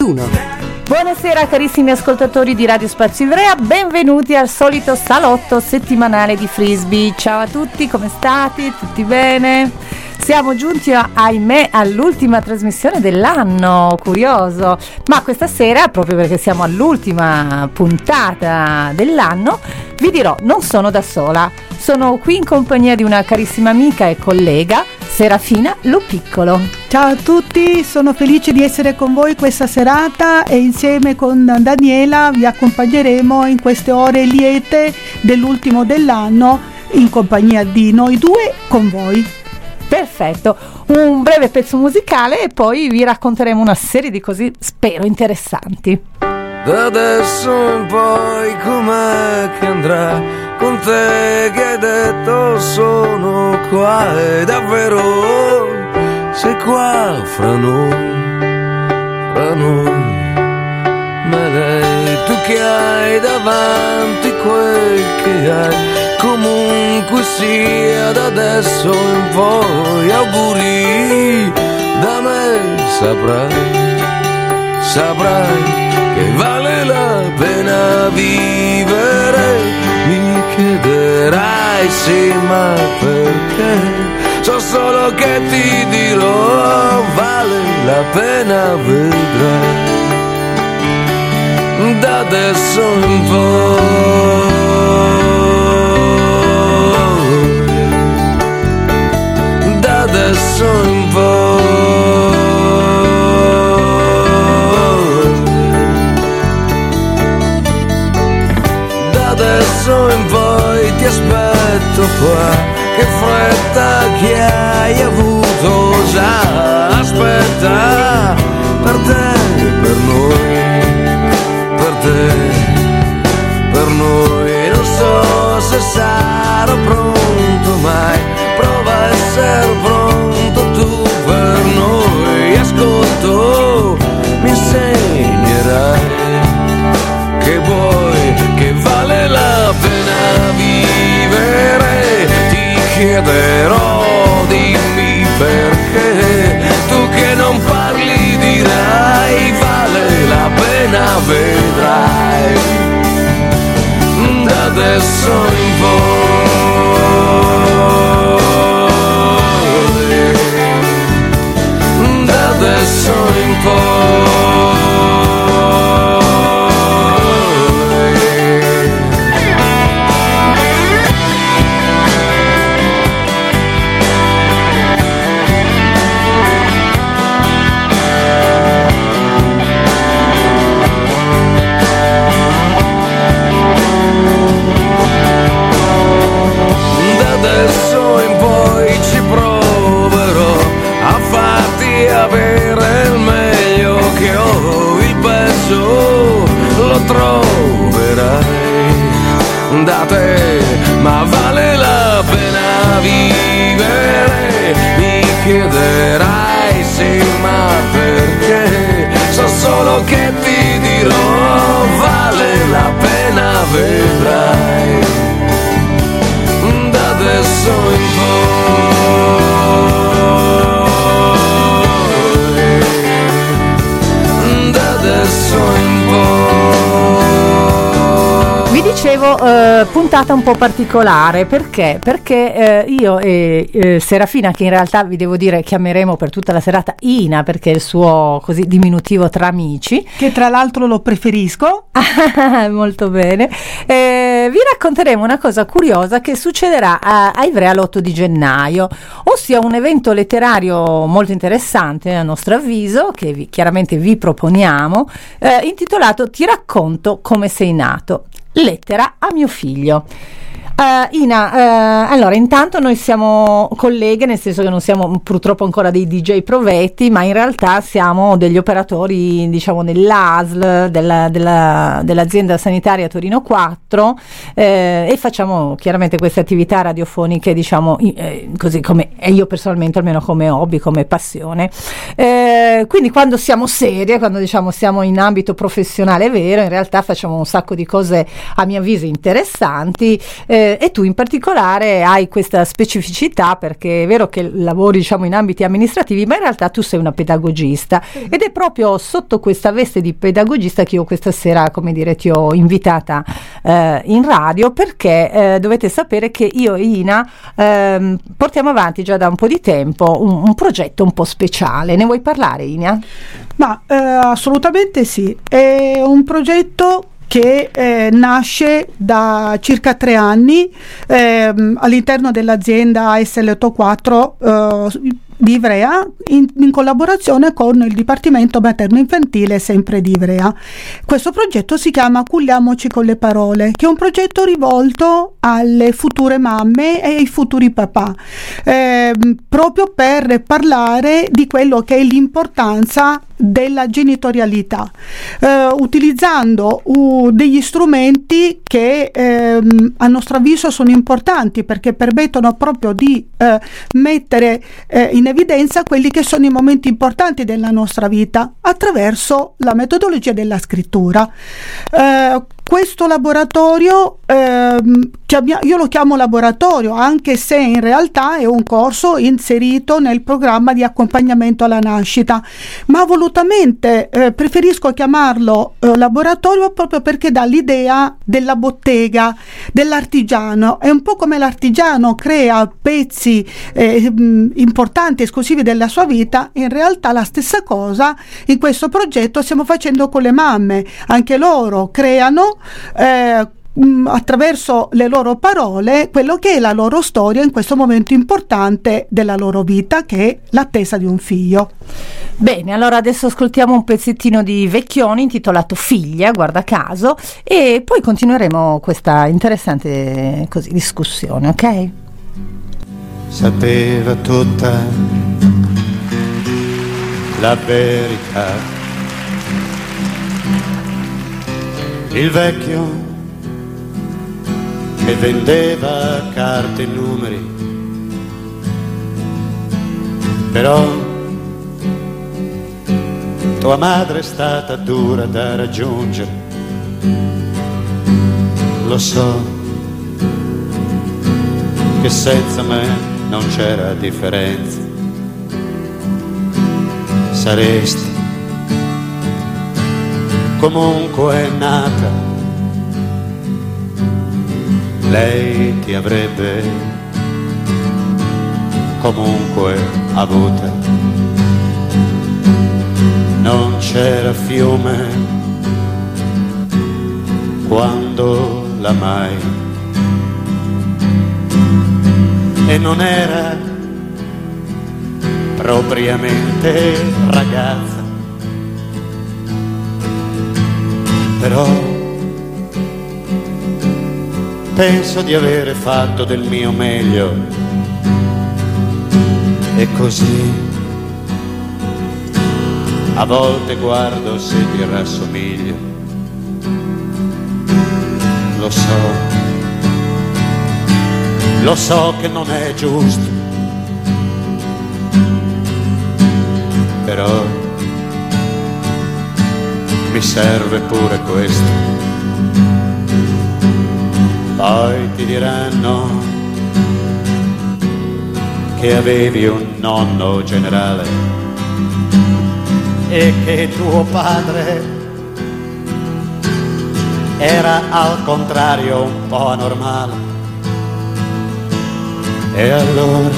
21. Buonasera carissimi ascoltatori di Radio Spazio Ivrea, benvenuti al solito salotto settimanale di Frisbee. Ciao a tutti, come state? Tutti bene? Siamo giunti, ahimè, all'ultima trasmissione dell'anno, curioso, ma questa sera, proprio perché siamo all'ultima puntata dell'anno, vi dirò, non sono da sola, sono qui in compagnia di una carissima amica e collega, Serafina Lopiccolo. Ciao a tutti, sono felice di essere con voi questa serata e insieme con Daniela vi accompagneremo in queste ore liete dell'ultimo dell'anno in compagnia di noi due con voi. Perfetto, un breve pezzo musicale e poi vi racconteremo una serie di cose, spero, interessanti. Da adesso in poi com'è che andrà con te che hai detto sono qua e davvero sei qua fra noi, ma lei tu che hai davanti quel che hai, comunque sia da adesso in poi auguri da me, saprai che vale la pena vivere, mi chiederai sì ma perché, so solo che ti dirò vale la pena, vedrai da adesso in poi, da adesso in poi, da adesso in poi ti aspetto qua, che fretta che hai avuto già, aspetta per te, per noi, per te, per noi, non so se sarò pronto mai, prova a essere pronto tu per noi, ascolto, mi insegnerai che vuoi, che vale la pena vivere, ti chiederò dimmi perché, tu che non parli dirai vale la pena, vedrai da adesso in poi, da adesso in poi. Adesso in poi ci proverò a farti avere il meglio che ho, il peggio lo troverai da te, ma vale la pena vivere, mi chiederai sì ma perché, so solo che ti dirò vale la pena, vedrai da adesso in poi, da adesso in poi. Vi dicevo, puntata un po' particolare, perché io e Serafina, che in realtà vi devo dire chiameremo per tutta la serata Ina, perché è il suo così diminutivo tra amici, che tra l'altro lo preferisco. Molto bene, vi racconteremo una cosa curiosa che succederà a Ivrea l'8 di gennaio, ossia un evento letterario molto interessante a nostro avviso, che chiaramente vi proponiamo, intitolato Ti racconto come sei nato, lettera a mio figlio. Ina, allora intanto noi siamo colleghe, nel senso che non siamo purtroppo ancora dei DJ provetti, ma in realtà siamo degli operatori, diciamo, nell'ASL dell'azienda sanitaria Torino 4, e facciamo chiaramente queste attività radiofoniche, diciamo, così come io personalmente, almeno come hobby, come passione. Quindi quando siamo serie, quando diciamo siamo in ambito professionale vero, in realtà facciamo un sacco di cose a mio avviso interessanti, e tu in particolare hai questa specificità, perché è vero che lavori, diciamo, in ambiti amministrativi, ma in realtà tu sei una pedagogista, ed è proprio sotto questa veste di pedagogista che io questa sera, come dire, ti ho invitata in radio, perché dovete sapere che io e Ina portiamo avanti già da un po' di tempo un progetto un po' speciale. Ne vuoi parlare, Ina? Ma assolutamente sì, è un progetto che nasce da circa 3 anni all'interno dell'azienda ASL84 di Ivrea, in collaborazione con il Dipartimento Materno Infantile sempre di Ivrea. Questo progetto si chiama Culliamoci con le parole, che è un progetto rivolto alle future mamme e ai futuri papà, proprio per parlare di quello che è l'importanza della genitorialità, utilizzando degli strumenti che a nostro avviso sono importanti, perché permettono proprio di mettere in evidenza quelli che sono i momenti importanti della nostra vita attraverso la metodologia della scrittura. Questo laboratorio, io lo chiamo laboratorio, anche se in realtà è un corso inserito nel programma di accompagnamento alla nascita, ma volutamente preferisco chiamarlo laboratorio proprio perché dà l'idea della bottega, dell'artigiano. È un po' come l'artigiano crea pezzi importanti, esclusivi della sua vita. In realtà la stessa cosa in questo progetto stiamo facendo con le mamme. Anche loro creano attraverso le loro parole quello che è la loro storia in questo momento importante della loro vita, che è l'attesa di un figlio. Bene, allora adesso ascoltiamo un pezzettino di Vecchioni intitolato Figlia, guarda caso, e poi continueremo questa interessante discussione, ok? Sapeva tutta la verità il vecchio che vendeva carte e numeri, però tua madre è stata dura da raggiungere, lo so che senza me non c'era differenza, saresti comunque nata, lei ti avrebbe comunque avuta. Non c'era fiume quando l'amai e non era propriamente ragazza, però penso di avere fatto del mio meglio e così a volte guardo se ti rassomiglio, lo so che non è giusto, però mi serve pure questo. Poi ti diranno che avevi un nonno generale e che tuo padre era al contrario un po' anormale. E allora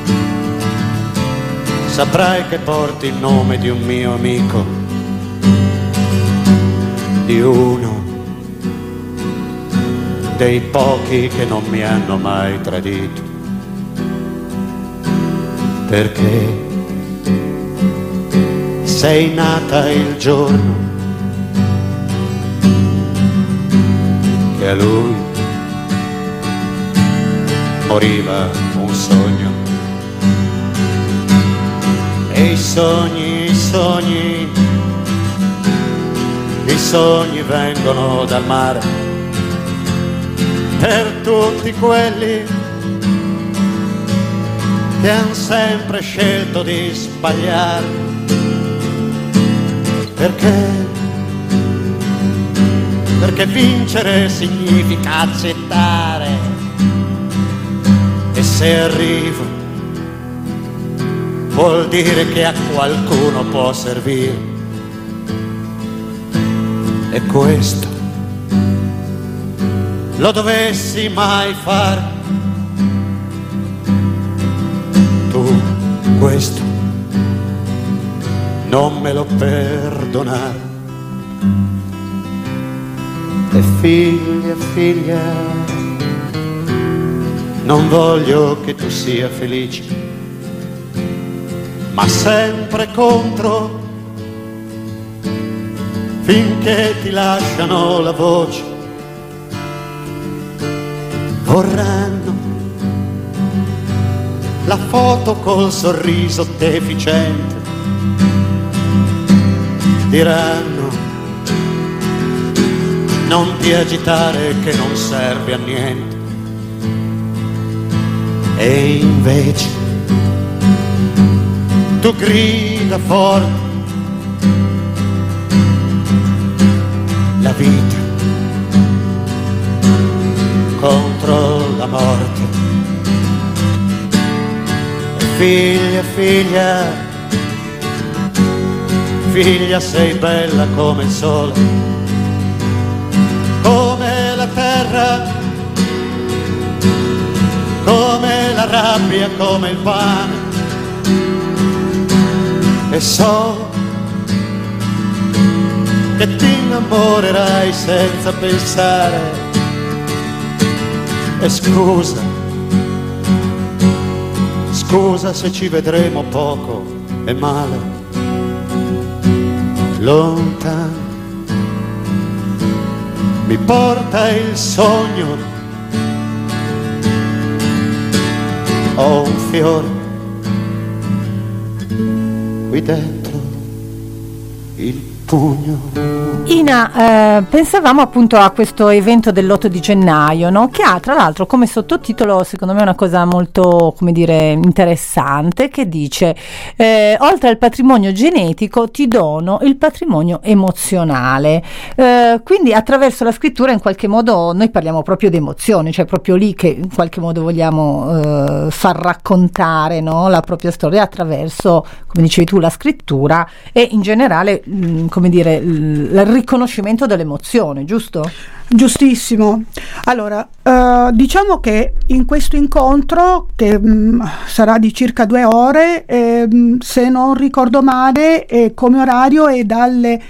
saprai che porti il nome di un mio amico, di uno dei pochi che non mi hanno mai tradito, perché sei nata il giorno che a lui moriva un sogno. E i sogni vengono dal mare, per tutti quelli che han sempre scelto di sbagliare, perché vincere significa accettare se arrivo vuol dire che a qualcuno può servire. E questo lo dovessi mai fare, tu questo non me lo perdonare. E figlia, non voglio che tu sia felice, ma sempre contro, finché ti lasciano la voce. Vorranno la foto col sorriso deficiente, diranno non ti agitare che non serve a niente. E invece tu grida forte, la vita contro la morte. E figlia sei bella come il sole, come la terra, come la rabbia, come il pane. E so che ti innamorerai senza pensare. E scusa se ci vedremo poco e male, lontano. Mi porta il sogno, ho un fiore qui dentro il pugno. Ina, pensavamo appunto a questo evento dell'8 di gennaio, no? Che ha tra l'altro come sottotitolo, secondo me, una cosa molto, come dire, interessante, che dice oltre al patrimonio genetico ti dono il patrimonio emozionale. Quindi attraverso la scrittura in qualche modo noi parliamo proprio di emozioni, cioè proprio lì che in qualche modo vogliamo far raccontare, no? La propria storia attraverso, come dicevi tu, la scrittura e in generale come dire il riconoscimento dell'emozione, giusto? Giustissimo. Allora, diciamo che in questo incontro, che sarà di circa 2 ore, se non ricordo male, come orario è dalle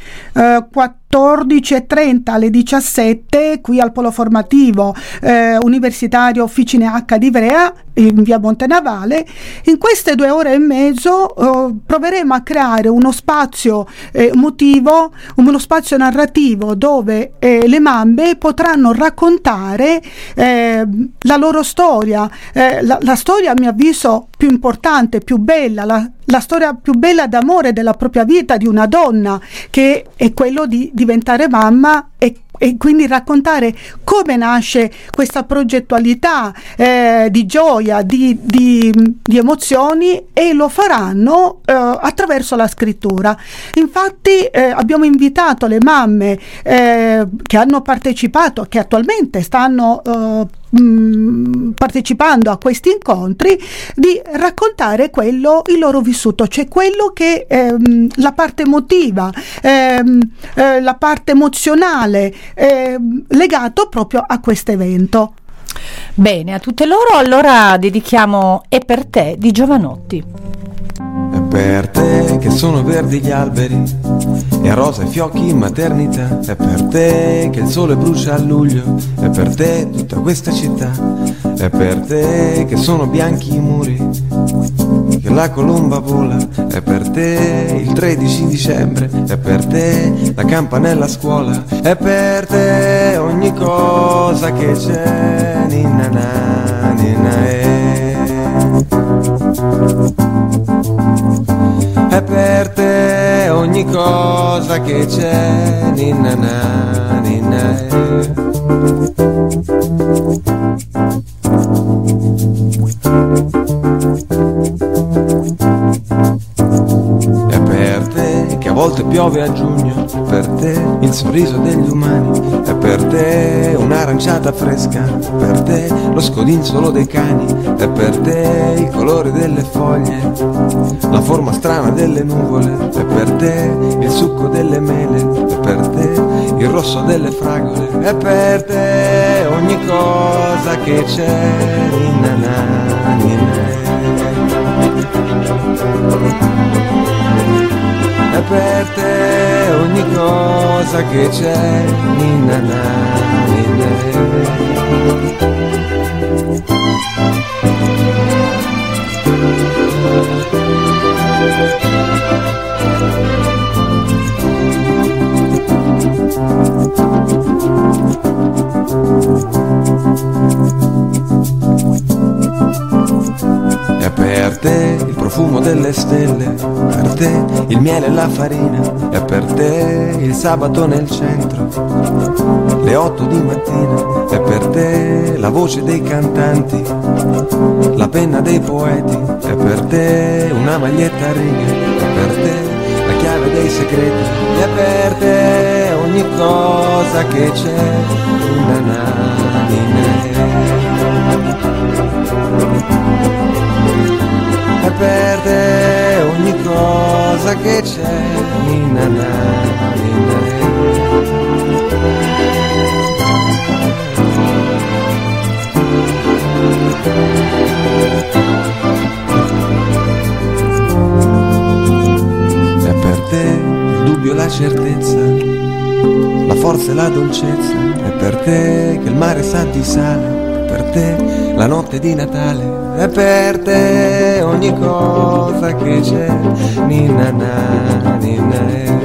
14:30 alle 17 qui al Polo Formativo Universitario Officine H di Ivrea, in via Montenavale. In queste 2 ore e mezzo proveremo a creare uno spazio emotivo, uno spazio narrativo dove le mamme potranno raccontare la loro storia, la storia a mio avviso più importante, più bella, la storia più bella d'amore della propria vita di una donna, che è quello di diventare mamma e quindi raccontare come nasce questa progettualità di gioia, di emozioni, e lo faranno attraverso la scrittura. Infatti abbiamo invitato le mamme che hanno partecipato, che attualmente stanno partecipando a questi incontri, di raccontare il loro vissuto, cioè quello che la parte emotiva, la parte emozionale legato proprio a questo evento. Bene, a tutte loro allora dedichiamo "È per te" di Giovanotti. È per te che sono verdi gli alberi e rosa i fiocchi in maternità. È per te che il sole brucia a luglio, è per te tutta questa città. È per te che sono bianchi i muri, che la colomba vola. È per te il 13 dicembre, è per te la campanella a scuola. È per te ogni cosa che c'è, ninna na, ninna È per te ogni cosa che c'è, ninna na, ninna È per te che a volte piove a giugno, per te il sorriso degli umani, è per te un'aranciata fresca, è per te lo scodinzolo dei cani, è per te il colore delle foglie, la forma strana delle nuvole, è per te il succo delle mele, è per te il rosso delle fragole, è per te ogni cosa che c'è, ninna, ninna. È per te ogni cosa che c'è, ninna, ninna. È per te il profumo delle stelle, per te il miele e la farina, è per te il sabato nel centro, le 8 di mattina, è per te la voce dei cantanti, la penna dei poeti, è per te una maglietta a righe, è per te la chiave dei segreti, è per te ogni cosa che c'è, è per te ogni cosa che c'è, ninna, ninna. È per te il dubbio e la certezza, la forza e la dolcezza, è per te che il mare sa di sale, è per te la notte di Natale, è per te ogni cosa che c'è, ninna, ninna.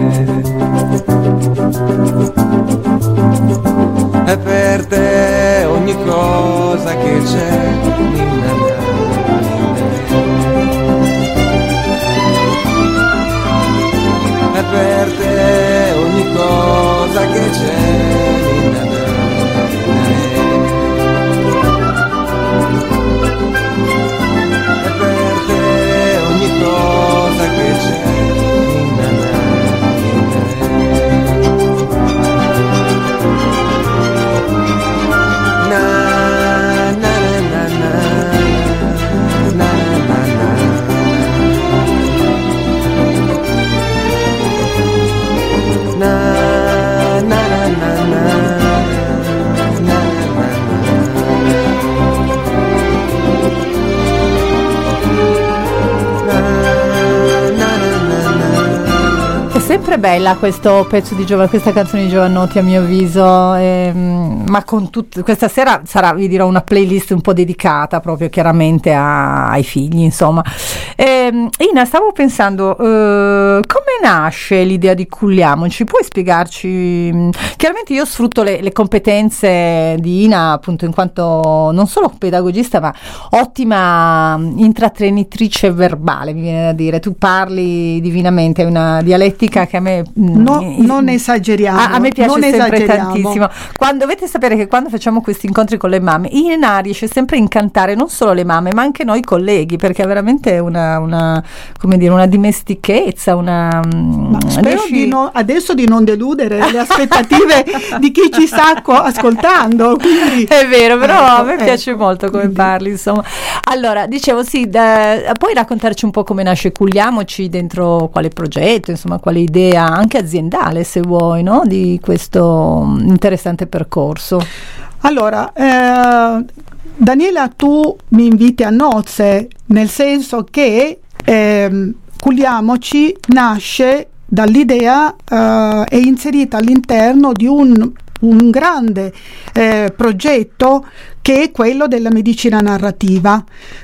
È per te ogni cosa che c'è, ninna, ninna. È per te ogni cosa che c'è, ninna, ninna. Cosa che c'è, ninna, na, na, na, na, na, sempre bella questo pezzo di questa canzone di Jovanotti, a mio avviso, ma con questa sera sarà, vi dirò, una playlist un po' dedicata proprio chiaramente ai figli, insomma. Ina, stavo pensando, come nasce l'idea di Culliamoci? Puoi spiegarci? Chiaramente io sfrutto le competenze di Ina, appunto, in quanto non solo pedagogista ma ottima intrattenitrice verbale, mi viene da dire. Tu parli divinamente, è una dialettica che a me non esageriamo, a me piace sempre tantissimo. Dovete sapere che quando facciamo questi incontri con le mamme, Ina riesce sempre a incantare non solo le mamme ma anche noi colleghi, perché è veramente una come dire, una dimestichezza, spero adesso di non deludere le aspettative di chi ci sta ascoltando, quindi. È vero, però a me piace molto come parli, insomma. Allora, dicevo, sì, puoi raccontarci un po' come nasce Culliamoci, dentro quale progetto, insomma, quale idea anche aziendale, se vuoi, no? Di questo interessante percorso. Allora, Daniela, tu mi inviti a nozze, nel senso che Culliamoci nasce dall'idea, è inserita all'interno di un grande progetto che è quello della medicina narrativa,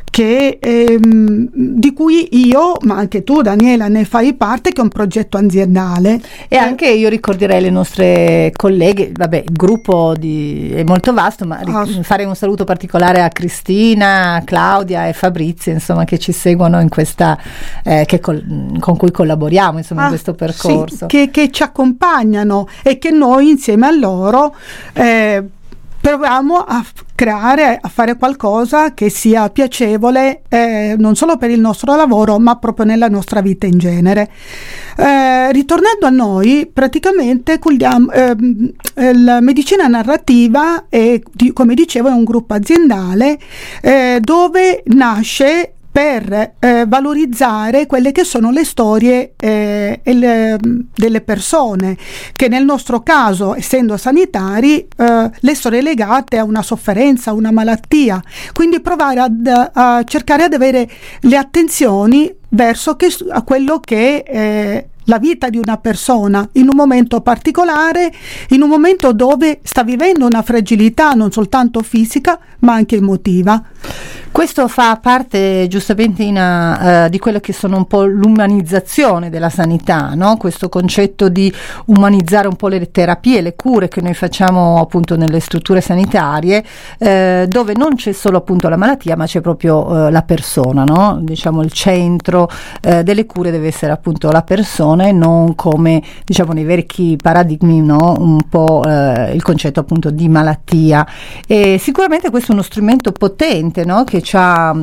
di cui io, ma anche tu Daniela, ne fai parte, che è un progetto aziendale. E anche io ricorderei le nostre colleghe, vabbè, il gruppo è molto vasto, ma fare un saluto particolare a Cristina, Claudia e Fabrizio, insomma, che ci seguono in questa, con cui collaboriamo, insomma, in questo percorso. Sì, che ci accompagnano e che noi insieme a loro proviamo a creare, a fare qualcosa che sia piacevole non solo per il nostro lavoro ma proprio nella nostra vita in genere. Ritornando a noi, praticamente la medicina narrativa come dicevo è un gruppo aziendale dove nasce per valorizzare quelle che sono le storie delle persone, che nel nostro caso, essendo sanitari, le storie legate a una sofferenza, a una malattia, quindi provare a cercare di avere le attenzioni verso a quello che è la vita di una persona in un momento particolare, in un momento dove sta vivendo una fragilità non soltanto fisica ma anche emotiva. Questo fa parte giustamente di quello che sono un po' l'umanizzazione della sanità, no? Questo concetto di umanizzare un po' le terapie, le cure che noi facciamo appunto nelle strutture sanitarie, dove non c'è solo appunto la malattia ma c'è proprio la persona, no? Diciamo il centro delle cure deve essere appunto la persona e non come diciamo nei vecchi paradigmi, no? Un po' il concetto appunto di malattia. E sicuramente questo è uno strumento potente, no? Che ci ha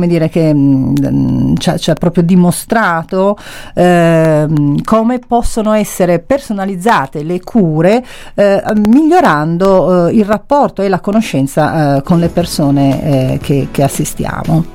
proprio dimostrato come possono essere personalizzate le cure, migliorando il rapporto e la conoscenza con le persone che assistiamo.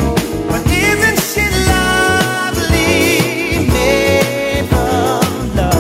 Love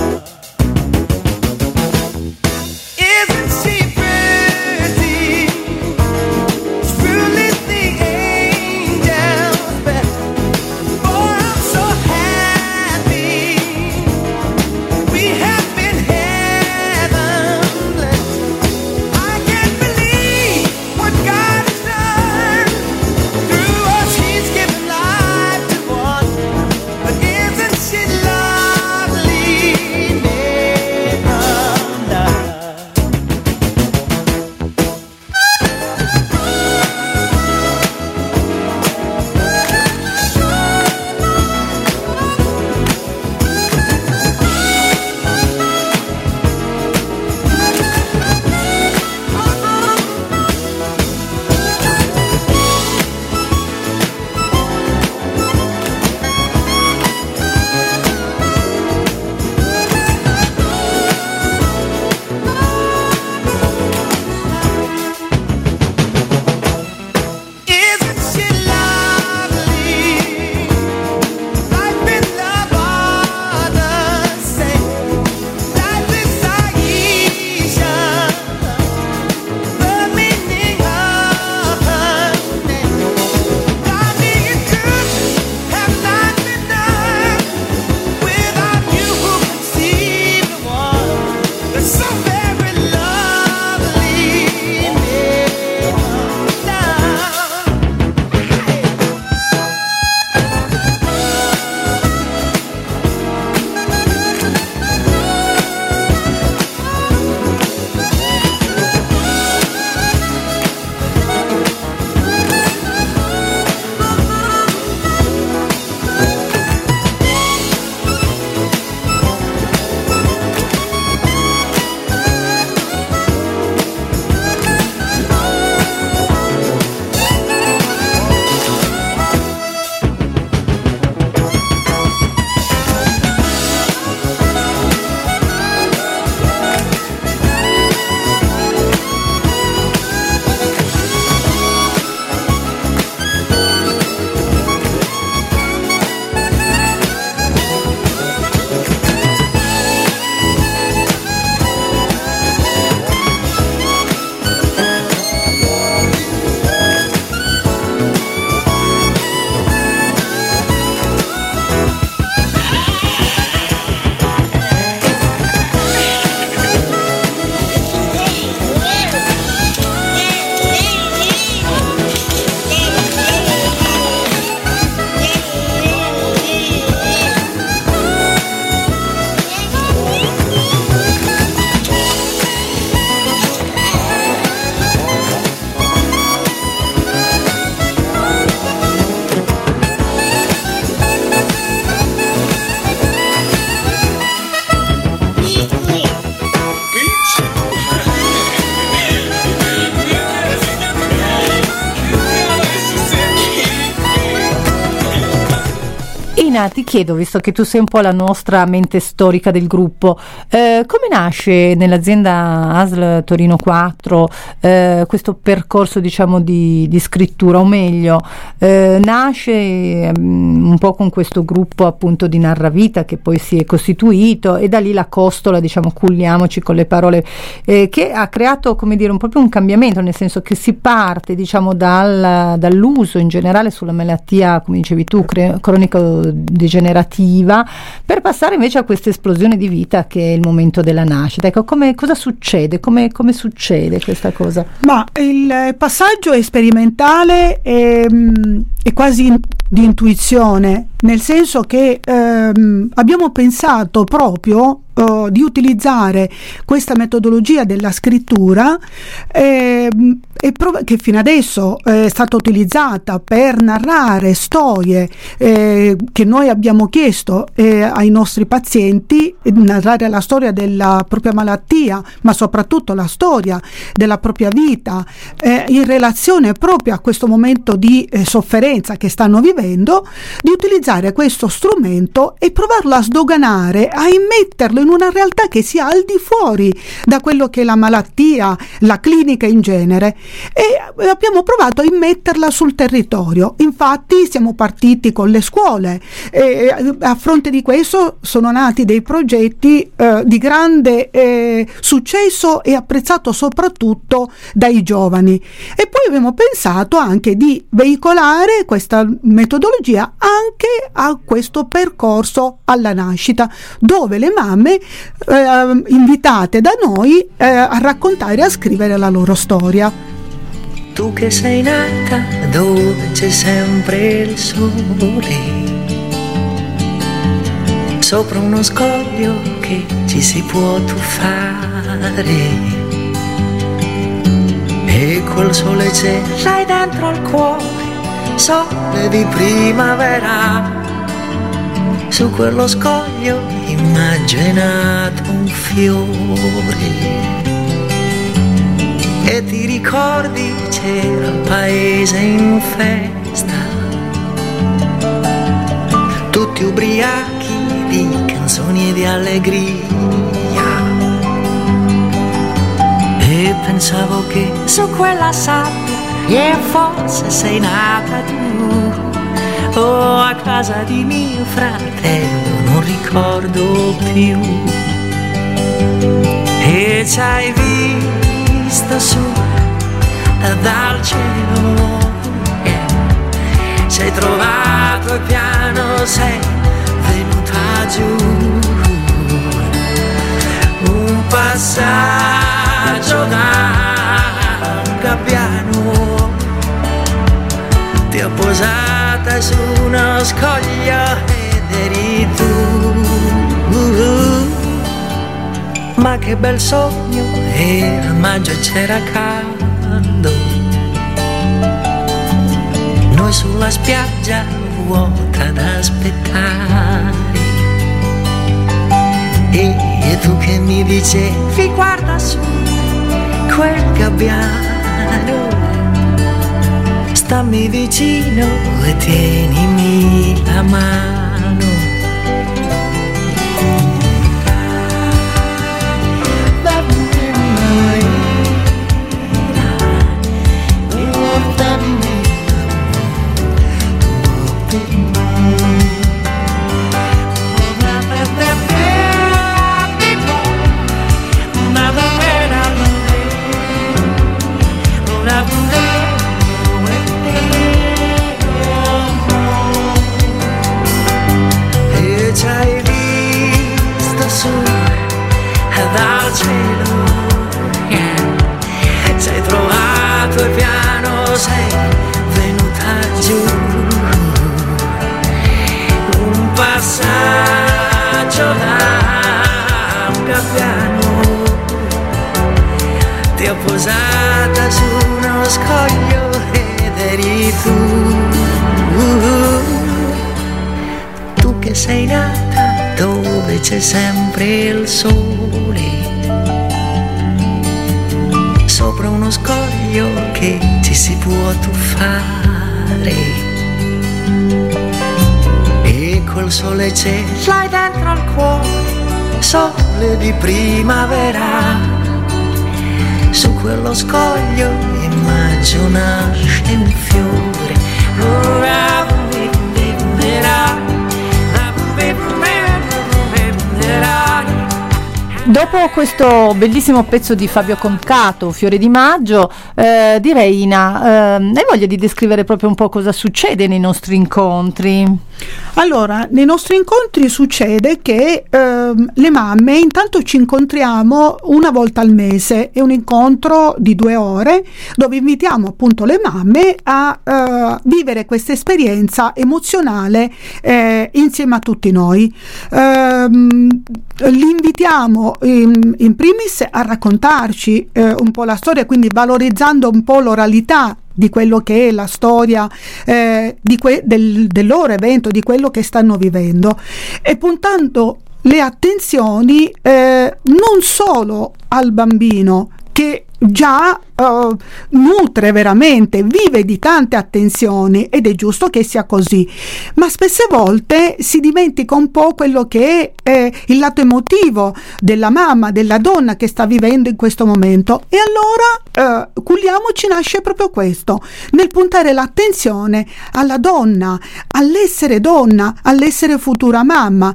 Mina, ti chiedo, visto che tu sei un po' la nostra mente storica del gruppo, come nasce nell'azienda ASL Torino 4 questo percorso, diciamo, di scrittura, o meglio, nasce un po' con questo gruppo appunto di Narravita che poi si è costituito, e da lì la costola, diciamo, culliamoci con le parole, che ha creato, come dire, proprio un cambiamento, nel senso che si parte, diciamo, dall'uso in generale sulla malattia, come dicevi tu, cronico-degenerativa, per passare invece a questa esplosione di vita che è il momento della nascita. Ecco, cosa succede? Come succede questa cosa? Ma il passaggio è sperimentale e quasi di intuizione, nel senso che abbiamo pensato proprio di utilizzare questa metodologia della scrittura che fino adesso è stata utilizzata per narrare storie che noi abbiamo chiesto ai nostri pazienti, narrare la storia della propria malattia, ma soprattutto la storia della propria vita in relazione proprio a questo momento di sofferenza che stanno vivendo, di utilizzare questo strumento e provarlo a sdoganare, a immetterlo in una realtà che sia al di fuori da quello che è la malattia, la clinica in genere, e abbiamo provato a immetterla sul territorio. Infatti siamo partiti con le scuole e a fronte di questo sono nati dei progetti di grande successo e apprezzato soprattutto dai giovani, e poi abbiamo pensato anche di veicolare questa metodologia anche a questo percorso alla nascita, dove le mamme invitate da noi a raccontare e a scrivere la loro storia. Tu che sei nata dove c'è sempre il sole, sopra uno scoglio che ci si può tuffare, e quel sole c'è, l'hai dentro al cuore, sole di primavera. Su quello scoglio immaginato un fiore, e ti ricordi c'era il paese in festa, tutti ubriachi di canzoni e di allegria, e pensavo che su quella sabbia e forse sei nata tu, o a casa di mio fratello, non ricordo più, e ci hai visto su dal cielo, sei trovato il piano, sei venuta giù, un passaggio da un gabbiano, ti ho posata su uno scoglio ed eri tu. Ma che bel sogno, era maggio e c'era caldo, noi sulla spiaggia vuota ad aspettare, e tu che mi dicevi guarda su quel gabbiano, stammi vicino e tienimi la mano. Dal cielo, sei trovato il piano, sei venuta giù, un passaggio da un gabbiano, ti ho posata su uno scoglio ed eri tu che sei nata dove c'è sempre il sole, sopra uno scoglio che ci si può tuffare, e col sole ce l'hai dentro al cuore, sole di primavera. Su quello scoglio immagino nasce un fiore. Dopo questo bellissimo pezzo di Fabio Concato, Fiore di Maggio, direi Ina, hai voglia di descrivere proprio un po' cosa succede nei nostri incontri? Allora, nei nostri incontri succede che le mamme intanto ci incontriamo una volta al mese, è un incontro di 2 ore dove invitiamo appunto le mamme a vivere questa esperienza emozionale insieme a tutti noi. Li invitiamo in primis a raccontarci un po' la storia, quindi valorizzando un po' l'oralità di quello che è la storia del loro evento, di quello che stanno vivendo, e puntando le attenzioni non solo al bambino che già nutre veramente, vive di tante attenzioni, ed è giusto che sia così, ma spesse volte si dimentica un po' quello che è il lato emotivo della mamma, della donna che sta vivendo in questo momento. E allora Culiamoci nasce proprio questo, nel puntare l'attenzione alla donna, all'essere futura mamma,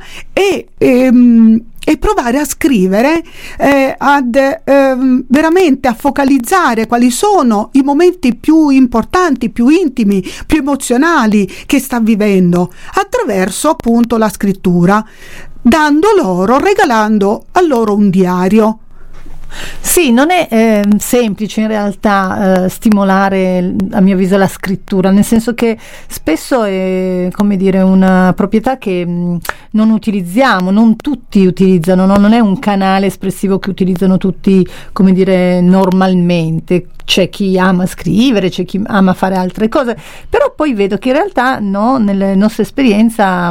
e provare a scrivere, veramente a focalizzare quali sono i momenti più importanti, più intimi, più emozionali che sta vivendo, attraverso appunto la scrittura, regalando a loro un diario. Sì, non è semplice in realtà stimolare, a mio avviso, la scrittura, nel senso che spesso è, come dire, una proprietà che non utilizziamo, non tutti utilizzano, no? Non è un canale espressivo che utilizzano tutti, come dire, normalmente. C'è chi ama scrivere, c'è chi ama fare altre cose, però poi vedo che in realtà nella nostra esperienza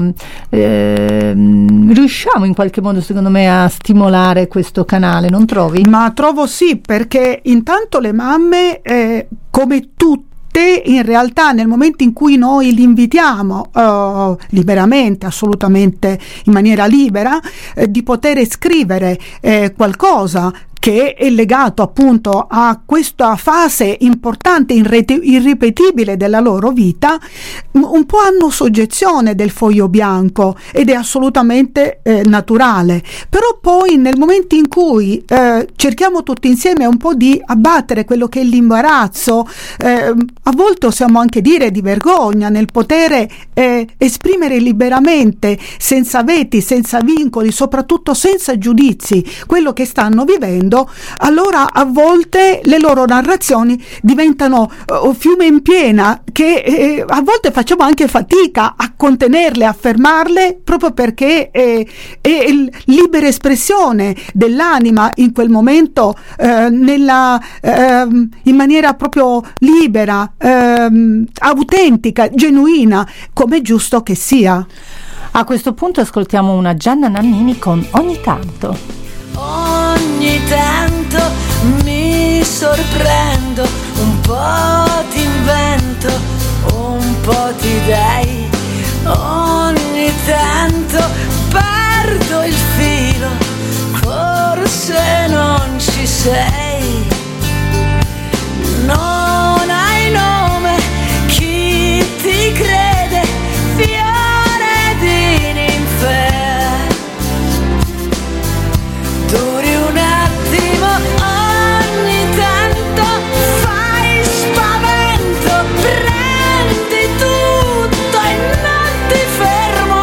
riusciamo in qualche modo, secondo me, a stimolare questo canale, non trovi? Ma trovo sì, perché intanto le mamme, come tutte, in realtà nel momento in cui noi li invitiamo liberamente, assolutamente in maniera libera, di poter scrivere qualcosa che è legato appunto a questa fase importante, irripetibile della loro vita, un po' hanno soggezione del foglio bianco, ed è assolutamente naturale. Però poi nel momento in cui cerchiamo tutti insieme un po' di abbattere quello che è l'imbarazzo, a volte possiamo anche dire di vergogna, nel poter esprimere liberamente, senza veti, senza vincoli, soprattutto senza giudizi, quello che stanno vivendo, allora a volte le loro narrazioni diventano fiume in piena, che a volte facciamo anche fatica a contenerle, a fermarle, proprio perché è libera espressione dell'anima in quel momento, in maniera proprio libera, autentica, genuina, come è giusto che sia. A questo punto ascoltiamo una Gianna Nannini con Ogni tanto. Ogni tanto mi sorprendo, un po' ti invento, un po' ti dai. Ogni tanto perdo il filo, forse non ci sei. Non hai nome, chi ti crede, fiore di ninfea. Duri un attimo, ogni tanto fai spavento, prendi tutto e non ti fermo,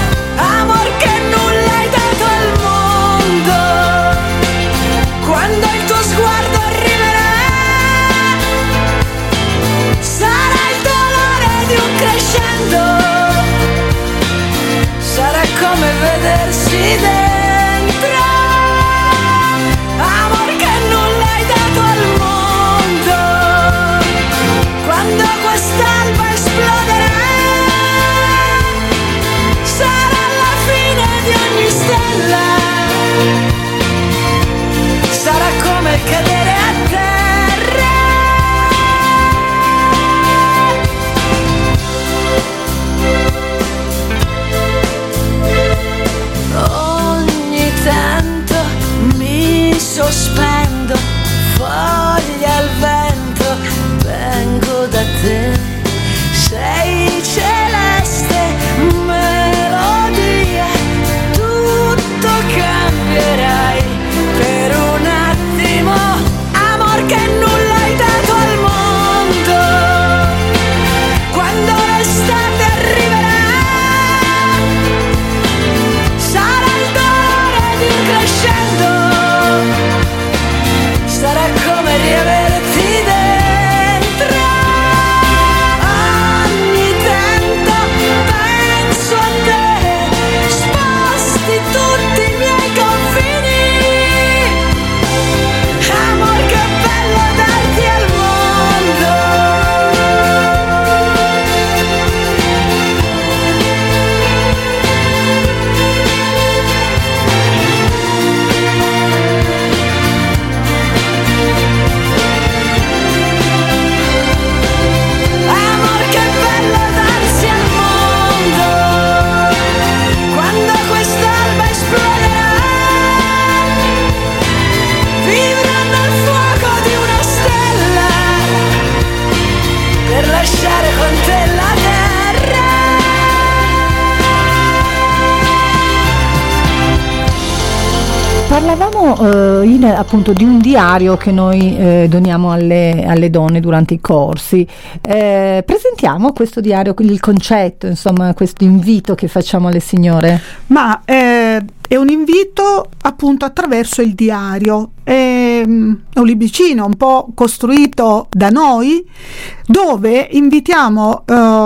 amor che nulla hai dato al mondo, quando Parlavamo appunto di un diario che noi doniamo alle donne durante i corsi. Presentiamo questo diario, il concetto, insomma, questo invito che facciamo alle signore. Ma è un invito appunto attraverso il diario. È un libricino un po' costruito da noi, dove invitiamo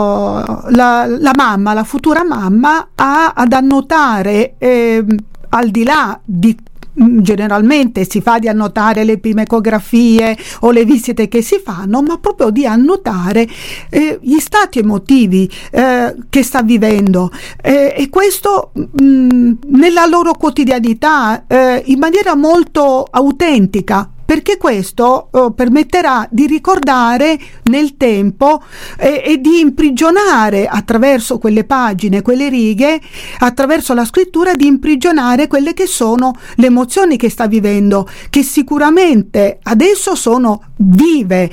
la mamma, la futura mamma, ad annotare, al di là di, generalmente si fa di annotare le prime ecografie o le visite che si fanno, ma proprio di annotare gli stati emotivi che sta vivendo, e questo nella loro quotidianità, in maniera molto autentica, perché questo permetterà di ricordare nel tempo e di imprigionare attraverso quelle pagine, quelle righe, attraverso la scrittura, di imprigionare quelle che sono le emozioni che sta vivendo, che sicuramente adesso sono vive,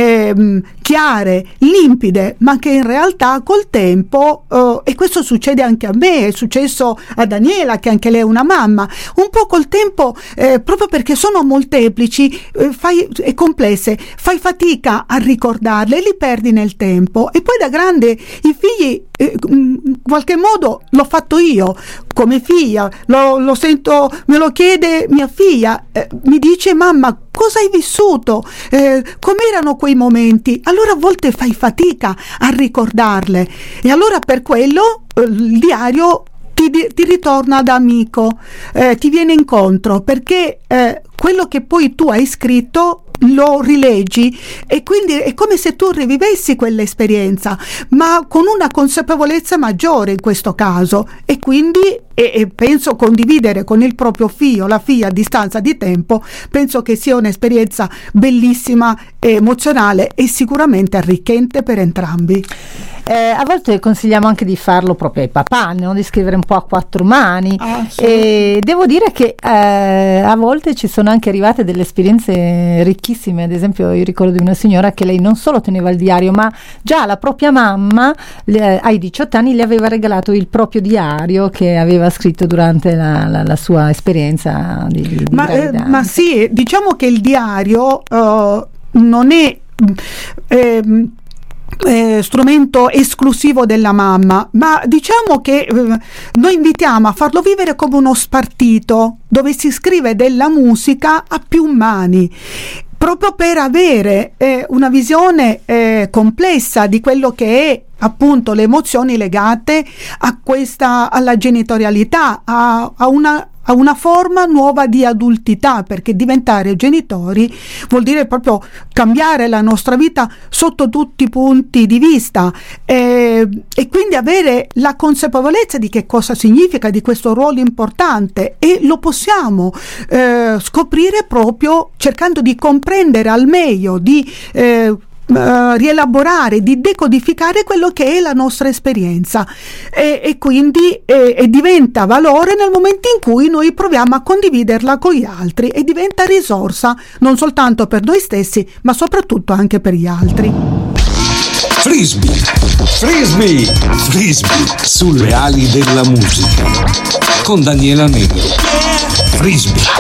chiare, limpide, ma che in realtà col tempo, e questo succede anche a me, è successo a Daniela, che anche lei è una mamma, un po' col tempo, proprio perché sono molteplici e complesse, fai fatica a ricordarle, li perdi nel tempo, e poi da grande i figli, in qualche modo l'ho fatto io come figlia, lo sento, me lo chiede mia figlia, mi dice: mamma, cosa hai vissuto? Com'erano quei momenti? Allora a volte fai fatica a ricordarle, e allora per quello il diario ti ritorna da amico, ti viene incontro, perché quello che poi tu hai scritto lo rileggi, e quindi è come se tu rivivessi quell'esperienza, ma con una consapevolezza maggiore in questo caso, e quindi e penso condividere con il proprio figlio, la figlia, a distanza di tempo, penso che sia un'esperienza bellissima e emozionale, e sicuramente arricchente per entrambi. A volte consigliamo anche di farlo proprio ai papà, no? Di scrivere un po' a quattro mani, Sì. e devo dire che a volte ci sono anche arrivate delle esperienze ricchissime. Ad esempio, io ricordo di una signora che lei non solo teneva il diario, ma già la propria mamma ai 18 anni le aveva regalato il proprio diario che aveva scritto durante la sua esperienza di gravidanza. Ma sì, diciamo che il diario non è strumento esclusivo della mamma, ma diciamo che noi invitiamo a farlo vivere come uno spartito, dove si scrive della musica a più mani, proprio per avere una visione complessa di quello che è appunto le emozioni legate alla genitorialità, a una forma nuova di adultità, perché diventare genitori vuol dire proprio cambiare la nostra vita sotto tutti i punti di vista, e quindi avere la consapevolezza di che cosa significa, di questo ruolo importante, e lo possiamo scoprire proprio cercando di comprendere al meglio, di rielaborare, di decodificare quello che è la nostra esperienza, e quindi diventa valore nel momento in cui noi proviamo a condividerla con gli altri, e diventa risorsa non soltanto per noi stessi, ma soprattutto anche per gli altri. Frisbee, Frisbee, Frisbee sulle ali della musica con Daniela Negro. Frisbee.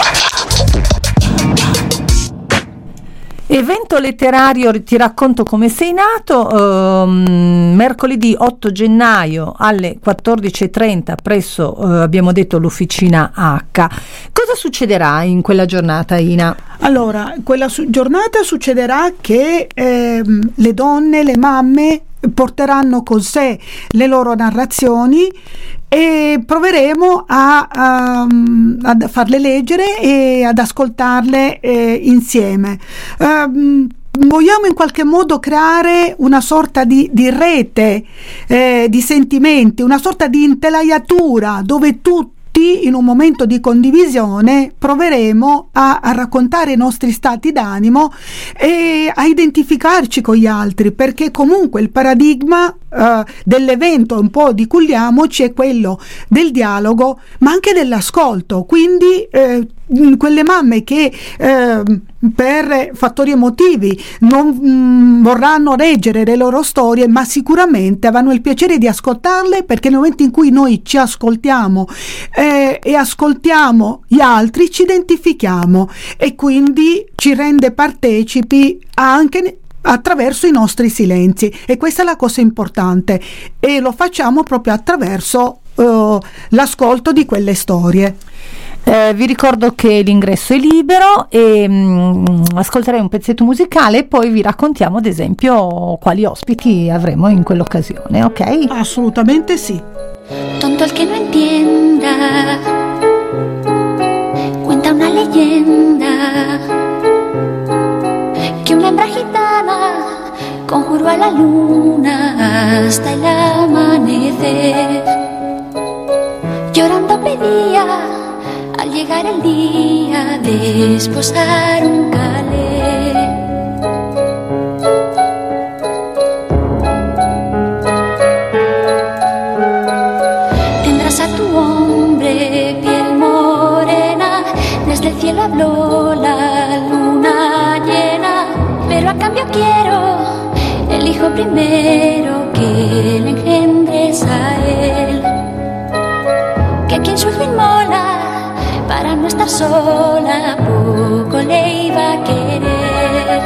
Evento letterario Ti racconto come sei nato, mercoledì 8 gennaio alle 14:30 presso, abbiamo detto, l'Officina H. Cosa succederà in quella giornata, Ina? Allora, quella giornata succederà che le donne, le mamme porteranno con sé le loro narrazioni, e proveremo a farle leggere e ad ascoltarle insieme. Vogliamo in qualche modo creare una sorta di rete di sentimenti, una sorta di intelaiatura, dove tutti in un momento di condivisione proveremo a raccontare i nostri stati d'animo e a identificarci con gli altri, perché comunque il paradigma dell'evento un po' di Culiamoci è quello del dialogo, ma anche dell'ascolto. Quindi quelle mamme che per fattori emotivi non vorranno reggere le loro storie, ma sicuramente avranno il piacere di ascoltarle, perché nel momento in cui noi ci ascoltiamo e ascoltiamo gli altri, ci identifichiamo e quindi ci rende partecipi anche attraverso i nostri silenzi, e questa è la cosa importante, e lo facciamo proprio attraverso l'ascolto di quelle storie. Vi ricordo che l'ingresso è libero e ascolterei un pezzetto musicale e poi vi raccontiamo ad esempio quali ospiti avremo in quell'occasione, ok? Assolutamente sì. Tonto el que no entienda, cuenta una leyenda que una hembra gitana conjuró a la luna hasta el amanecer. Llorando pedía al llegar el día de esposar un calé. Tendrás a tu hombre piel morena, desde el cielo habló la luna llena, pero a cambio quiero el hijo primero que le engendres a él, que quien su hijo inmola para no estar sola, poco le iba a querer.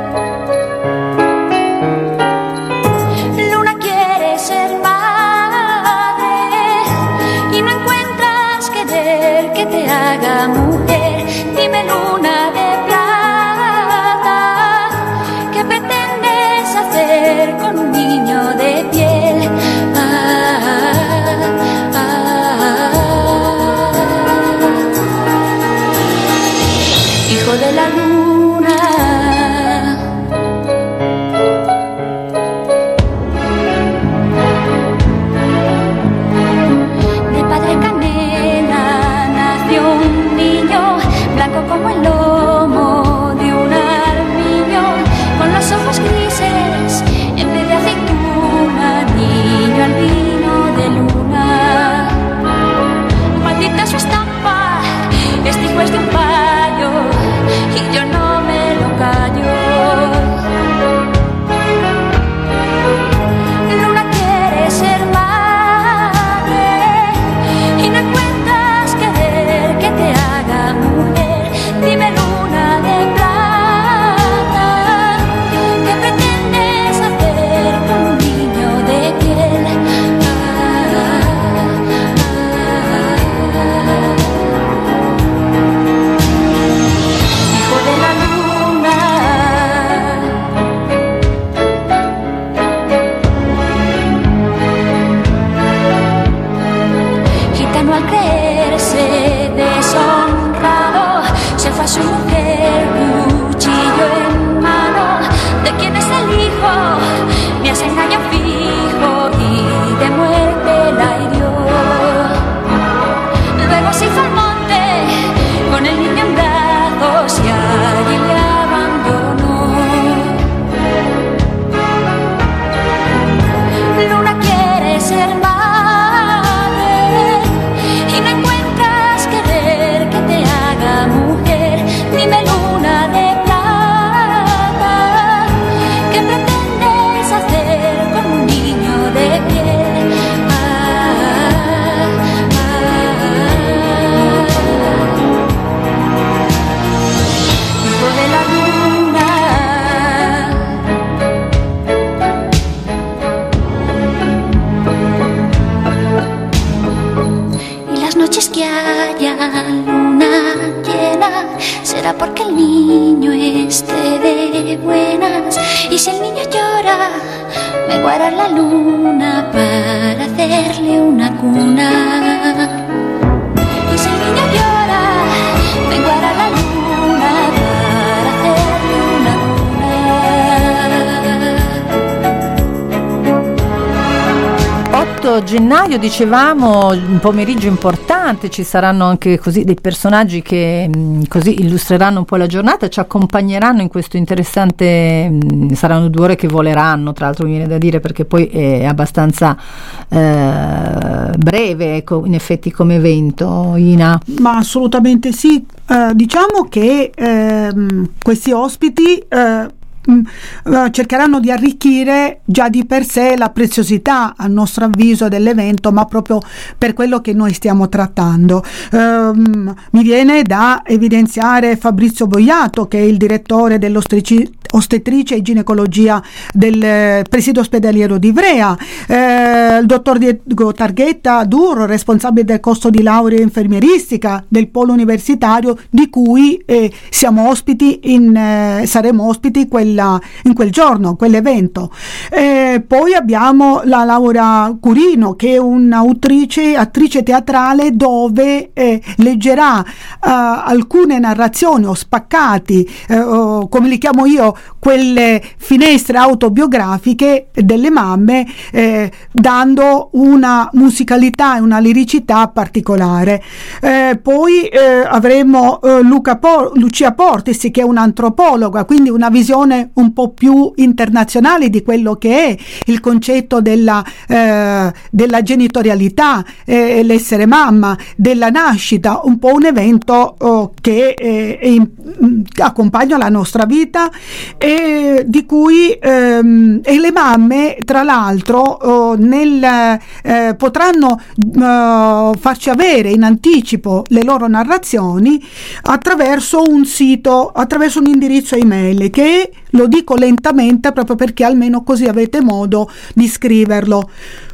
Luna quiere ser madre y no encuentras querer que te haga mujer. Dime, luna de plata, ¿qué pretendes hacer con un niño de piel? Hijo de la luna, de padre canela nació un niño, blanco como el lomo de un armiño, con los ojos grises en vez de aceituna, niño albino de luna. Maldita su estampa, este hijo es de un payo y yo no me lo callo. Luna quiere ser madre y no encuentras querer que te haga mujer. Dime, luna de plata, ¿qué pretendes hacer con un niño de piel? Hijo de la luna, gitano al creerse deshonrado, se fue a su mujer cuchillo en mano. ¿De quién es el hijo? Me hace engaño fijo y de muerte la hirió. Luego se fue al monte con el niño en brazos y allí le abandonó. Luna quiere ser madre y no encuentras querer que te haga mujer. Dime, luna de plata, ¿qué pretendes hacer con un niño de piel? Hijo de la luna, y las noches que haya luna llena será porque el niño esté de buenas, y si el niño llora me guarda la luna para hacerle una cuna. Y si el niño llora me guarda la luna para hacerle una cuna. l'8 gennaio, dicevamo, un pomeriggio importante, ci saranno anche così dei personaggi che così illustreranno un po' la giornata, ci accompagneranno in questo interessante, saranno 2 ore che voleranno, tra l'altro mi viene da dire, perché poi è abbastanza breve, ecco, in effetti come evento, Ina. Ma assolutamente sì, diciamo che questi ospiti cercheranno di arricchire già di per sé la preziosità, a nostro avviso, dell'evento, ma proprio per quello che noi stiamo trattando. Mi viene da evidenziare Fabrizio Boiato, che è il direttore dell'ostetrice e ginecologia del presidio ospedaliero di Ivrea, il dottor Diego Targhetta Durro, responsabile del corso di laurea infermieristica del polo universitario, di cui saremo ospiti in quel giorno, quell'evento. Poi abbiamo la Laura Curino, che è attrice teatrale, dove leggerà alcune narrazioni o spaccati, come li chiamo io, quelle finestre autobiografiche delle mamme, dando una musicalità e una liricità particolare. Poi avremo Lucia Portis, che è un'antropologa, quindi una visione un po' più internazionale di quello che è il concetto della genitorialità, l'essere mamma, della nascita, un po' un evento che accompagna la nostra vita, e di cui e le mamme, tra l'altro, potranno farci avere in anticipo le loro narrazioni attraverso un sito, attraverso un indirizzo email, che lo dico lentamente proprio perché almeno così avete modo di scriverlo: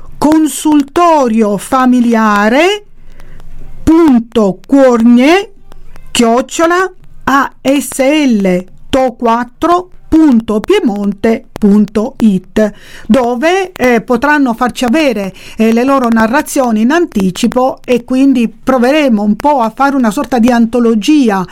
consultorio-familiare.cuorgne@asl-to4.piemonte.it, dove potranno farci avere le loro narrazioni in anticipo, e quindi proveremo un po' a fare una sorta di antologia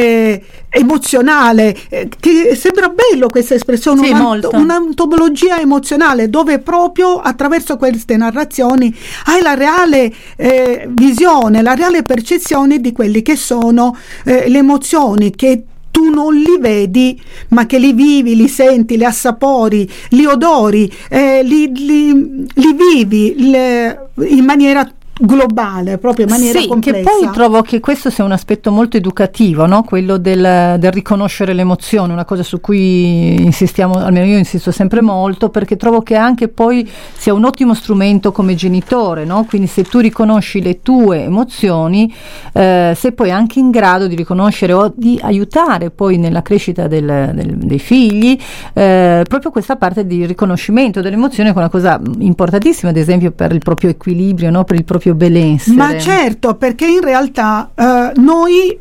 emozionale, che sembra bello questa espressione, sì, un'antologia emozionale, dove proprio attraverso queste narrazioni hai la reale visione, la reale percezione di quelli che sono le emozioni che tu non li vedi, ma che li vivi, li senti, li assapori, li odori, li vivi in maniera globale, proprio in maniera complessa. Che poi trovo che questo sia un aspetto molto educativo, no? Quello del riconoscere l'emozione, una cosa su cui insistiamo, almeno io insisto sempre molto, perché trovo che anche poi sia un ottimo strumento come genitore, no? Quindi se tu riconosci le tue emozioni, sei poi anche in grado di riconoscere o di aiutare poi nella crescita dei figli, proprio questa parte di riconoscimento delle emozioni, che è una cosa importantissima, ad esempio per il proprio equilibrio, no? Per il proprio benessere. Ma certo, perché in realtà noi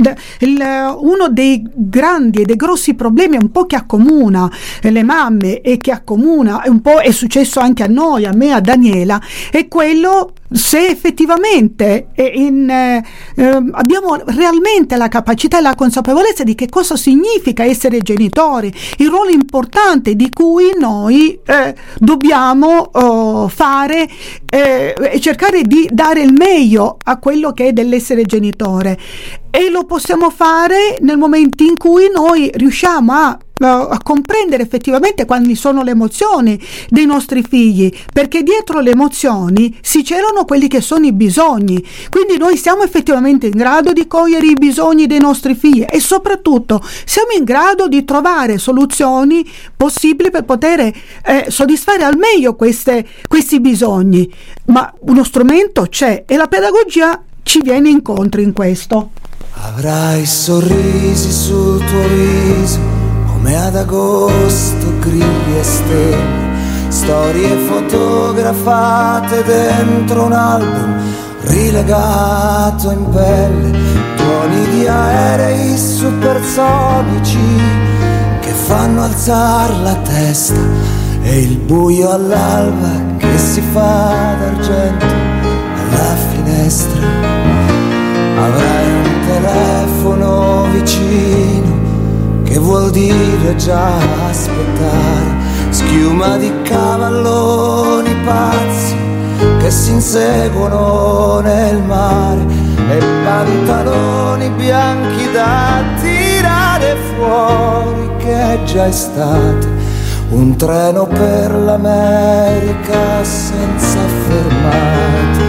uno dei grandi e dei grossi problemi un po' che accomuna le mamme, e che accomuna un po', è successo anche a noi, a me, a Daniela, è quello se effettivamente abbiamo realmente la capacità e la consapevolezza di che cosa significa essere genitori, il ruolo importante di cui noi dobbiamo fare e cercare di dare il meglio a quello che è dell'essere genitore, e lo possiamo fare nel momento in cui noi riusciamo a comprendere effettivamente quali sono le emozioni dei nostri figli, perché dietro le emozioni si celano quelli che sono i bisogni. Quindi noi siamo effettivamente in grado di cogliere i bisogni dei nostri figli, e soprattutto siamo in grado di trovare soluzioni possibili per poter soddisfare al meglio questi bisogni. Ma uno strumento c'è, e la pedagogia ci viene incontro in questo. Avrai sorrisi sul tuo viso come ad agosto, grilli e stelle, storie fotografate dentro un album rilegato in pelle, tuoni di aerei supersonici che fanno alzare la testa, e il buio all'alba che si fa d'argento alla finestra. Avrai un telefono vicino, che vuol dire già aspettare, schiuma di cavalloni pazzi che si inseguono nel mare e pantaloni bianchi da tirare fuori, che è già estate, un treno per l'America senza fermate.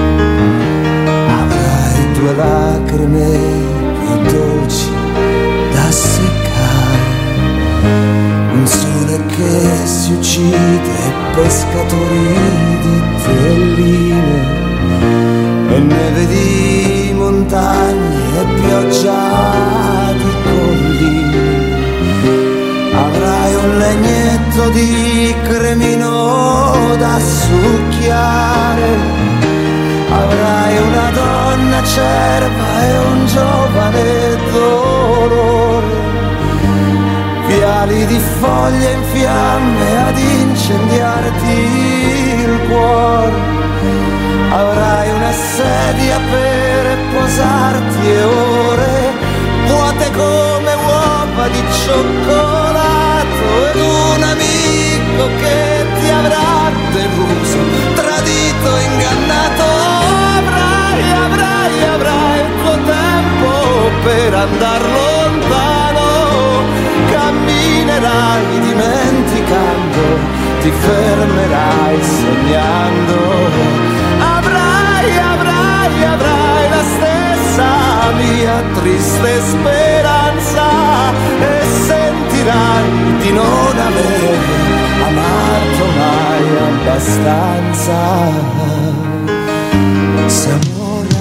Avrai 2 lacrime più dolci da seccare, un sole che si uccide, pescatori di telline, e neve di montagne e pioggia di colline. Avrai un legnetto di cremino da succhiare, avrai una donna cerva e un giovane dolore, viali di foglie in fiamme ad incendiarti il cuore. Avrai una sedia per posarti e ore vuote come uova di cioccolato, ed un amico che ti avrà deluso, tradito, ingannato. Avrai il tuo tempo per andar lontano, camminerai dimenticando, ti fermerai sognando. Avrai la stessa mia triste speranza e sentirai di non aver amato mai abbastanza. Se amore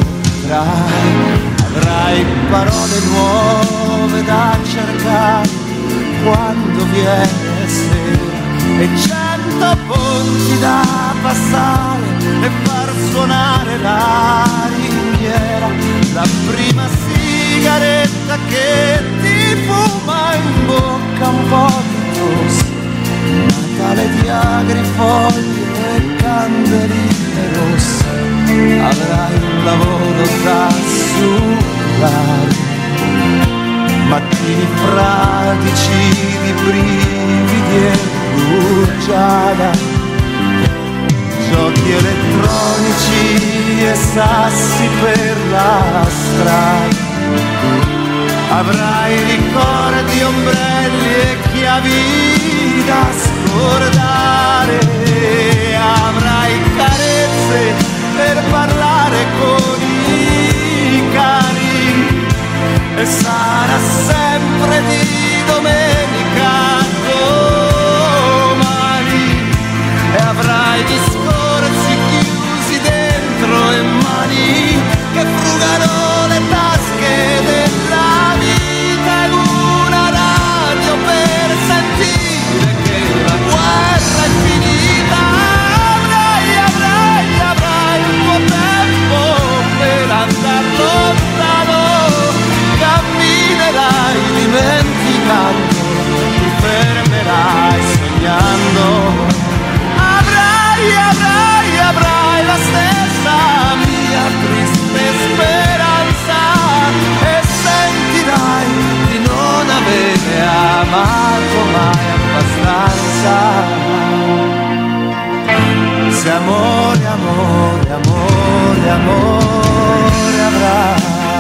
avrai parole nuove da cercare quando viene sera, e 100 ponti da passare e far suonare la ringhiera, la prima sigaretta che ti fuma in bocca un po' di tosse, Natale di agrifoglie e candeline rosse. Avrai un lavoro da sullare, mattini fradici di brividi e rugiada, giochi elettronici e sassi per la strada. Avrai ricordi, ombrelli e chiavi da scordare, avrai carezze per parlare con i cani, e sarà sempre di domenica domani, e avrai discorsi chiusi dentro e mani che frugano le tasche della vita, e una radio per sentire che la guerra è finita. Avrai il tuo tempo per andar lontano, camminerai dimenticando, ti fermerai sognando. Avrai la stessa mia triste speranza e sentirai di non avere amato mai abbastanza. Se amore avrai.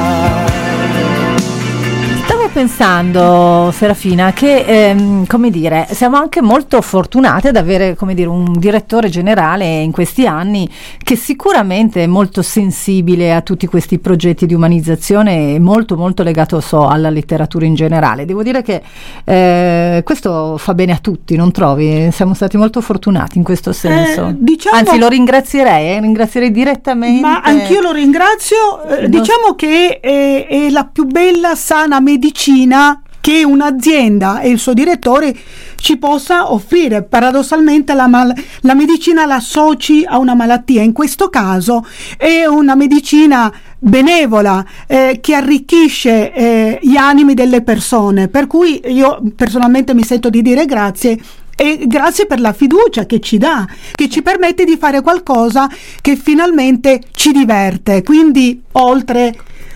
Stavo pensando, Serafina, che come dire, siamo anche molto fortunati ad avere, come dire, un direttore generale in questi anni che sicuramente è molto sensibile a tutti questi progetti di umanizzazione e molto molto legato alla letteratura in generale. Devo dire che questo fa bene a tutti, non trovi? Siamo stati molto fortunati in questo senso. Diciamo, anzi, lo ringrazierei direttamente. Ma anch'io lo ringrazio. Diciamo che è la più bella sana medicina che un'azienda e il suo direttore ci possa offrire. Paradossalmente la medicina la associ a una malattia, in questo caso è una medicina benevola che arricchisce gli animi delle persone, per cui io personalmente mi sento di dire grazie. E grazie per la fiducia che ci dà, che ci permette di fare qualcosa che finalmente ci diverte. Quindi oltre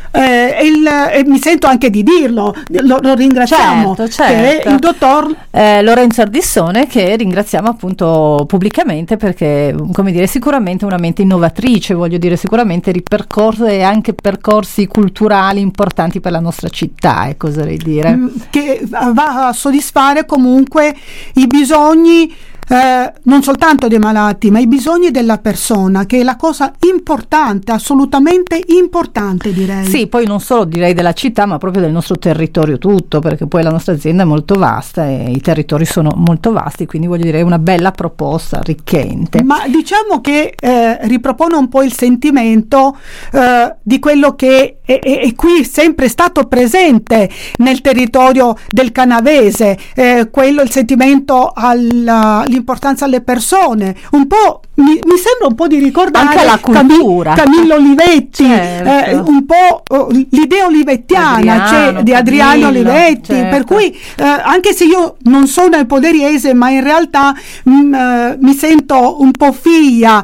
e mi sento anche di dirlo, lo ringraziamo, certo. che è il dottor Lorenzo Ardissone, che ringraziamo appunto pubblicamente, perché, come dire, sicuramente una mente innovatrice, voglio dire, sicuramente ripercorre anche percorsi culturali importanti per la nostra città, oserei dire, che va a soddisfare comunque i bisogni non soltanto dei malati, ma i bisogni della persona, che è la cosa importante, assolutamente importante, direi. Sì, poi non solo direi della città, ma proprio del nostro territorio tutto, perché poi la nostra azienda è molto vasta e i territori sono molto vasti, quindi voglio dire è una bella proposta, arricchente. Ma diciamo che ripropone un po' il sentimento di quello che è qui sempre stato presente nel territorio del Canavese, quello, il sentimento l'importanza alle persone, un po' mi sembra un po' di ricordare anche la cultura, Camillo Olivetti, certo. Un po' l'idea olivettiana di Adriano Olivetti, certo. Per cui anche se io non sono epoderiese, ma in realtà mi sento un po' figlia,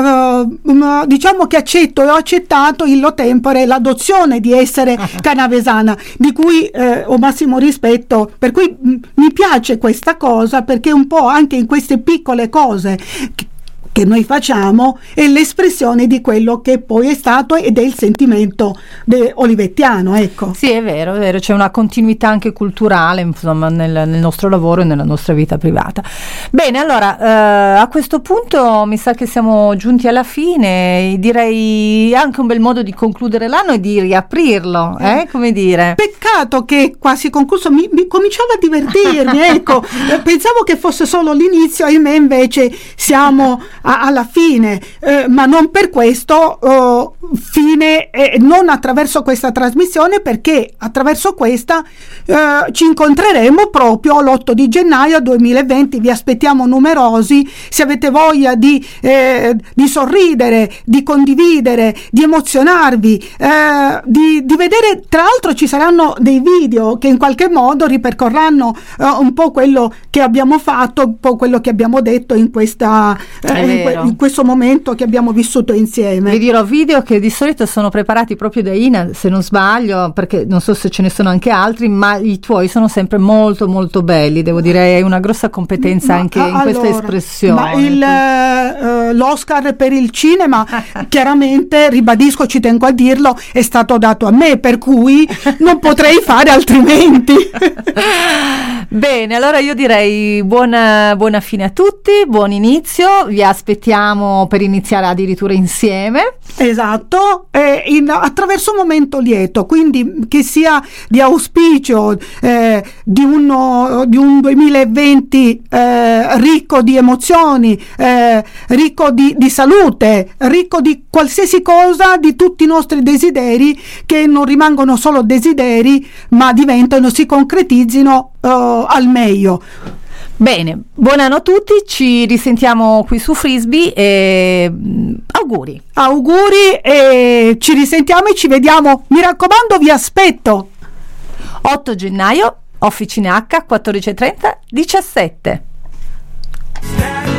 diciamo che accetto e ho accettato illo tempore l'adozione di essere canavesana, di cui ho massimo rispetto, per cui mi piace questa cosa, perché un po' anche in queste piccole cose che noi facciamo è l'espressione di quello che poi è stato ed è il sentimento olivettiano, ecco. Sì, è vero, c'è una continuità anche culturale, insomma, nel nostro lavoro e nella nostra vita privata. Bene, allora a questo punto mi sa che siamo giunti alla fine, direi anche un bel modo di concludere l'anno e di riaprirlo, come dire. Peccato che quasi concluso mi cominciava a divertirmi, ecco. Pensavo che fosse solo l'inizio, ahimè invece siamo alla fine, ma non per questo fine, non attraverso questa trasmissione, perché attraverso questa ci incontreremo proprio l'8 di gennaio 2020. Vi aspettiamo numerosi, se avete voglia di sorridere, di condividere, di emozionarvi, di vedere. Tra l'altro ci saranno dei video che in qualche modo ripercorranno un po' quello che abbiamo fatto, un po' quello che abbiamo detto in questa in questo momento che abbiamo vissuto insieme. Vi dirò video che di solito sono preparati proprio da Ina, se non sbaglio, perché non so se ce ne sono anche altri, ma i tuoi sono sempre molto molto belli, devo dire, hai una grossa competenza anche in questa espressione. Ma l'Oscar per il cinema, chiaramente, ribadisco, ci tengo a dirlo, è stato dato a me, per cui non potrei fare altrimenti. Bene, allora io direi buona fine a tutti, buon inizio, vi aspettiamo per iniziare addirittura insieme. Esatto, attraverso un momento lieto, quindi che sia di auspicio di un 2020 ricco di emozioni, ricco di salute, ricco di qualsiasi cosa, di tutti i nostri desideri, che non rimangono solo desideri, ma diventano, si concretizzino al meglio. Bene, buon anno a tutti, ci risentiamo qui su Frisbee e auguri e ci risentiamo e ci vediamo, mi raccomando, vi aspetto 8 gennaio, Officine H, 14:30, 17.